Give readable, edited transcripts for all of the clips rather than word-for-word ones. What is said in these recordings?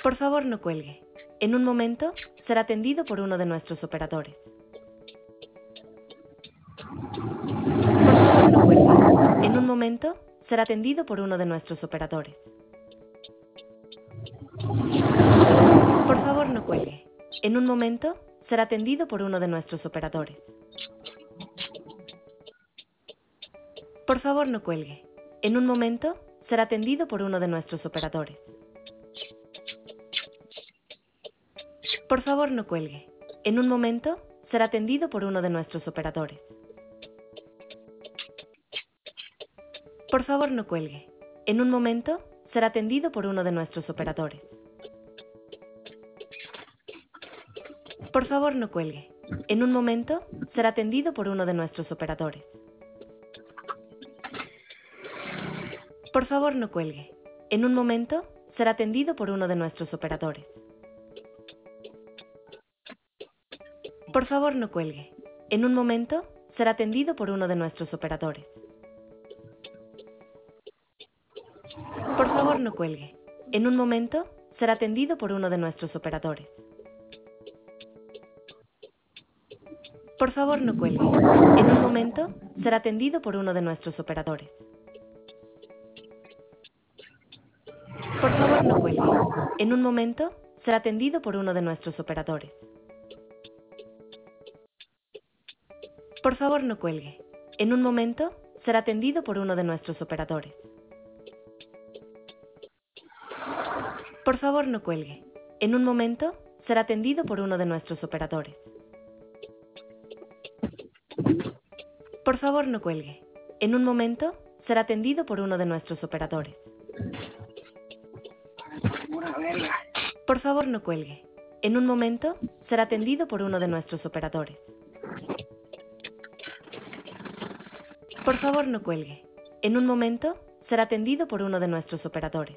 Por favor, no cuelgue. En un momento será atendido por uno de nuestros operadores. Por favor, no cuelgue. En un momento será atendido por uno de nuestros operadores. Por favor, no cuelgue. En un momento será atendido por uno de nuestros operadores. Por favor, no cuelgue. En un momento será atendido por uno de nuestros operadores. Por favor, no cuelgue. En un momento será atendido por uno de nuestros operadores. Por favor, no cuelgue. En un momento será atendido por uno de nuestros operadores. Por favor, no cuelgue. En un momento será atendido por uno de nuestros operadores. Por favor, no cuelgue. En un momento será atendido por uno de nuestros operadores. Por favor, no cuelgue. En un momento será atendido por uno de nuestros operadores. Por favor, no cuelgue. En un momento será atendido por uno de nuestros operadores. Por favor, no cuelgue. En un momento será atendido por uno de nuestros operadores. Por favor, no cuelgue. En un momento será atendido por uno de nuestros operadores. Por favor, no cuelgue. En un momento será atendido por uno de nuestros operadores. Por favor, no cuelgue. En un momento será atendido por uno de nuestros operadores. Por favor, no cuelgue. En un momento será atendido por uno de nuestros operadores. Por favor, no cuelgue. En un momento será atendido por uno de nuestros operadores. Por favor, no cuelgue. En un momento será atendido por uno de nuestros operadores.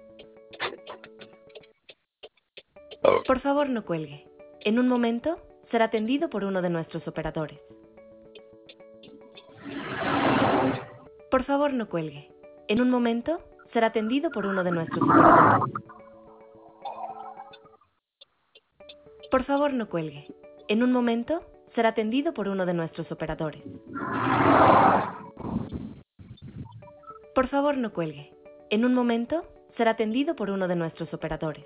Por favor, no cuelgue. En un momento será atendido por uno de nuestros operadores. Por favor, no cuelgue. En un momento será atendido por uno de nuestros operadores. Por favor, no cuelgue. En un momento será atendido por uno de nuestros operadores. Por favor, no cuelgue. En un momento será atendido por uno de nuestros operadores.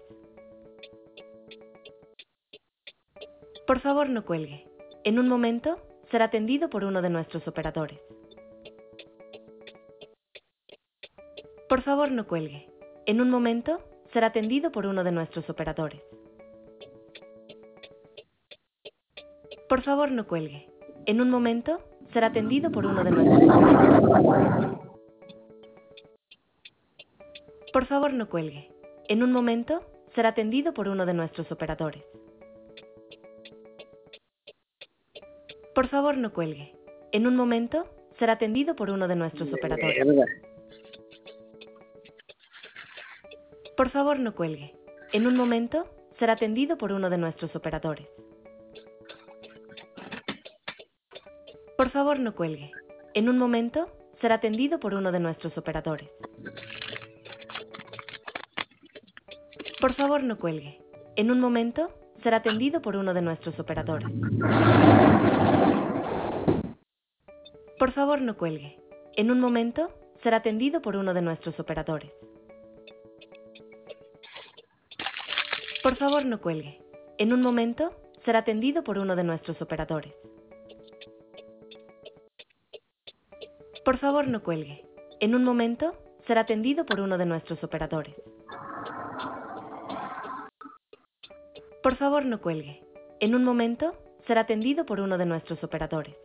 Por favor, no cuelgue. En un momento será atendido por uno de nuestros operadores. Por favor, no cuelgue. En un momento será atendido por uno de nuestros operadores. Por favor, no cuelgue. En un momento será atendido por uno de nuestros operadores. Por favor, no cuelgue. En un momento será atendido por uno de nuestros operadores. Por favor, no cuelgue. En un momento será atendido por uno de nuestros operadores. Por favor, no cuelgue. En un momento será atendido por uno de nuestros operadores. Por favor, no cuelgue. En un momento será atendido por uno de nuestros operadores. Por favor, no cuelgue. En un momento será atendido por uno de nuestros operadores. Por favor, no cuelgue. En un momento será atendido por uno de nuestros operadores. Por favor, no cuelgue. En un momento será atendido por uno de nuestros operadores. Por favor, no cuelgue. En un momento será atendido por uno de nuestros operadores. Por favor, no cuelgue. En un momento será atendido por uno de nuestros operadores.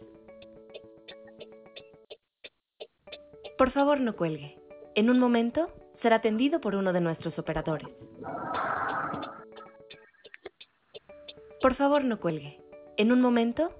Por favor, no cuelgue. En un momento será atendido por uno de nuestros operadores. Por favor, no cuelgue. En un momento